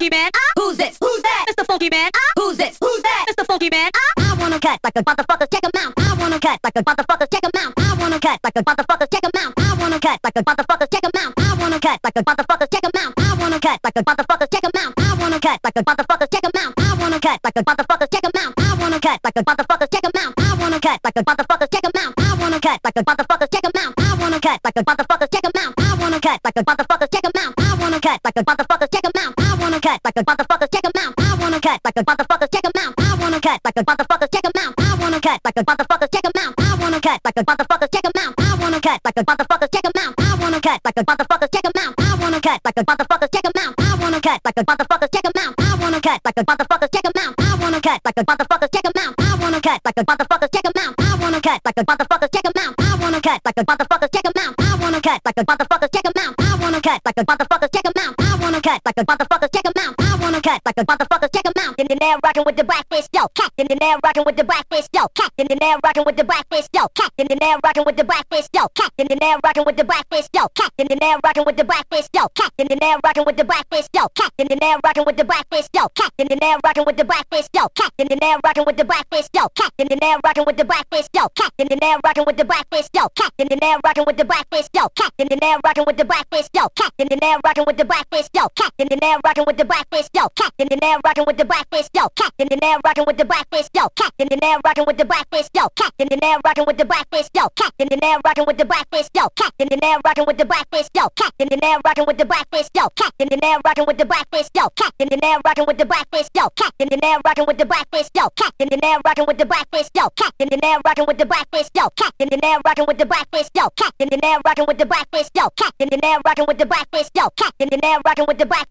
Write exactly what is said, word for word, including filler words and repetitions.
Funky Man? Who's this? Who's that? Mister Funky Man? Who's this? Who's that? Mister Funky Man? I wanna cut like a motherfucker, check 'em out. I wanna cut like a motherfucker, check 'em out. I wanna cut like a motherfucker, check 'em out. I wanna cut like a motherfucker, check 'em out. I wanna cut like a motherfucker, check 'em out. I wanna cut like a motherfucker, check 'em out. I wanna cut like a motherfucker, check 'em out. I wanna cut like a motherfucker, check 'em out. I wanna cut like a motherfucker, check 'em out. I wanna cut like a motherfucker, check 'em out. I wanna cut like a motherfucker, check 'em out. I wanna cut like a motherfucker, check 'em out. I wanna cut like a motherfucker, check 'em out. I wanna cut like a motherfucker, check 'em out. I wanna cut like a motherfucker, check 'em out. I wanna cut like a motherfucker, check 'em out. I wanna cut like a motherfucker, check 'em out. I wanna cut like a motherfucker, check 'em out. I wanna cut like a motherfucker, check 'em out. I wanna cut like a motherfucker, check 'em out. I wanna cut like a motherfucker, check 'em out. I wanna cut like a motherfucker, check 'em out. I wanna cut like a motherfucker, check 'em out. I wanna cut like a motherfucker, check 'em out. I wanna cut like a motherfucker, check 'em out. I wanna cut like a motherfucker, check 'em out. I wanna cut like a motherfucker, check 'em out. I wanna cut like a motherfucker, check 'em out. I wanna cut like a motherfucker, check 'em out. I wanna cut like a motherfucker, check 'em out. I wanna cut like a motherfucker, check 'em out. I wanna cut like a motherfucker, check 'em out. In the air rocking with the blackfish, yo. Cat in the air rocking with the blackfish, yo. Cat in the air rocking with the blackfish, yo. Cat in the air rocking with the blackfish, yo. Cat in the air rocking with the blackfish, yo. Cat in the air rocking with the blackfish, yo. Cat in the air rocking with the blackfish, yo. Cat in the air rocking with the blackfish, yo. Cat in the air rocking with the blackfish, yo. Cat in the air rocking with the blackfish, yo. Cat in the air rocking with the blackfish, yo. Cat in the air rocking with the blackfish, yo. Cat in the air rocking with the blackfish, yo. Cat in the air rocking with the blackfish, yo. Cat in the air rocking with the blackfish, yo. Cat in the air rocking with the blackfish, yo. Cat in the air rocking with the blackfish, yo. Cat in the air rocking with the blackfish, yo. Cat in the air rocking with the blackfish, yo. Cat in the air rocking with the blackfish, yo. Cat in the air rocking with the blackfish, yo. Cat in the air rocking with the blackfish, yo. Cat in the air rocking with the blackfish, yo. Cat in the air rocking with the blackfish, yo. Cat in the air rocking with the blackfish, yo. Cat in the air rocking with the blackfish, yo. Cat in the air rocking with the blackfish, yo. Cat in the air rocking with the blackfish, yo. Cat in the air rocking with the blackfish, yo. Cat in the air rocking with the blackfish, yo. Cat in the air rocking with the blackfish, yo. Cat in the air rocking with the black